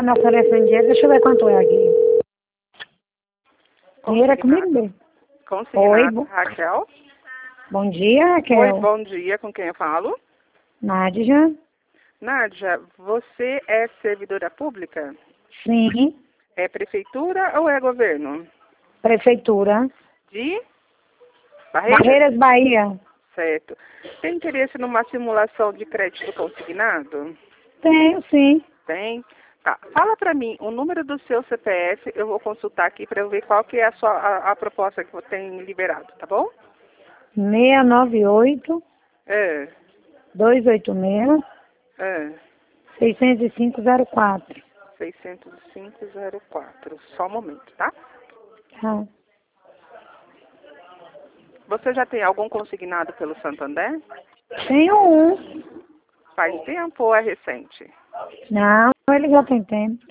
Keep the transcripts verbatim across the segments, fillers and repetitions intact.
me oferecendo dinheiro, deixa eu ver quanto é aqui. Dinheiro é comigo mesmo. Oi, Consignado, bo... Raquel. bom dia, Raquel. Oi, bom dia, com quem eu falo? Nádia? Nádia, você é servidora pública? Sim. É prefeitura ou é governo? Prefeitura. De? Barreiras? Barreiras, Bahia. Certo. Tem interesse numa simulação de crédito consignado? Tenho, sim. Tem? Tá. Fala pra mim o número do seu C P F, eu vou consultar aqui pra eu ver qual que é a, sua, a, a proposta que você tem liberado, tá bom? seis nove oito, É, dois oito seis, é. seis zero cinco zero quatro. seiscentos e cinco zero quatro. Só um momento, tá? Tá. Você já tem algum consignado pelo Santander? Tenho um. Faz tempo ou é recente? Não, ele já tem tempo.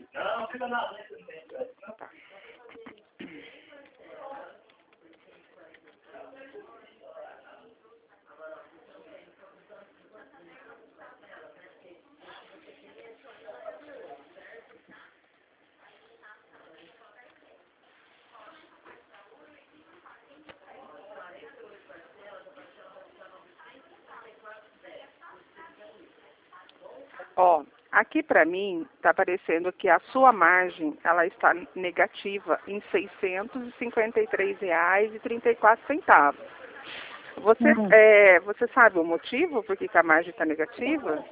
Ó, aqui pra mim tá aparecendo que a sua margem ela está negativa em seiscentos e cinquenta e três reais e trinta e quatro centavos. Você, Hum. é, você sabe o motivo por que que a margem está negativa?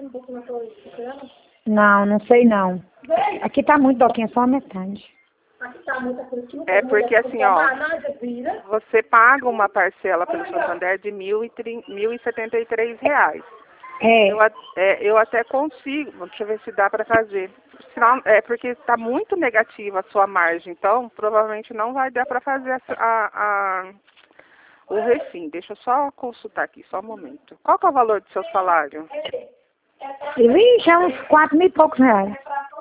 Não, não sei não. Aqui tá muito doquinha, só a metade. É porque assim, ó, você paga uma parcela pelo Santander de mil e setenta e três reais. É, Eu, a- é, eu até consigo, deixa eu ver se dá para fazer. Senão, é porque está muito negativa a sua margem, então provavelmente não vai dar para fazer a, a, a- o refim. Deixa eu só consultar aqui, só um momento. Qual que é o valor do seu salário? vixe, é uns quatro mil e poucos reais.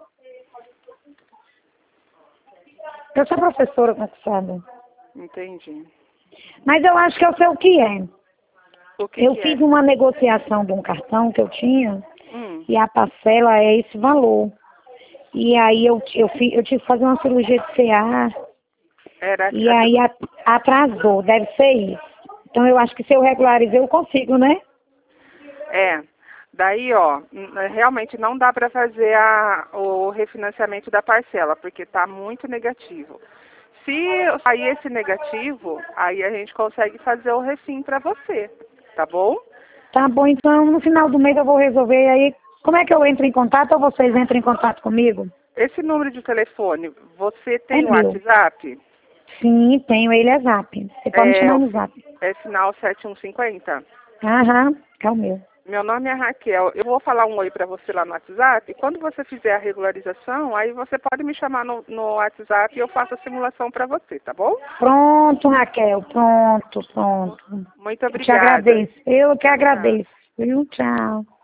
Eu sou professora concursada. Entendi. Mas eu acho que eu sei o que é. O que Eu que fiz é? uma negociação de um cartão que eu tinha Hum, e a parcela é esse valor. E aí eu, eu, fi- eu tive que fazer uma cirurgia de C A era e aí a- atrasou, deve ser isso. Então eu acho que se eu regularizar eu consigo, né? é. Daí, ó, n- realmente não dá para fazer a, o refinanciamento da parcela, porque está muito negativo. Se sair esse negativo, aí a gente consegue fazer o refim para você, tá bom? Tá bom, então no final do mês eu vou resolver. E aí, como é que eu entro em contato ou vocês entram em contato comigo? Esse número de telefone, você É tem o meu. WhatsApp? Sim, tenho, ele é zap. Você pode me É, chamar o no fi- zap. é final sete um cinco zero. Aham, é o meu. Meu nome é Raquel. Eu vou falar um oi para você lá no WhatsApp. Quando você fizer a regularização, aí você pode me chamar no, no WhatsApp e eu faço a simulação para você, tá bom? Pronto, Raquel, pronto, pronto. Muito Eu te obrigada. agradeço. Eu que Tchau, tchau. agradeço. Viu? Tchau.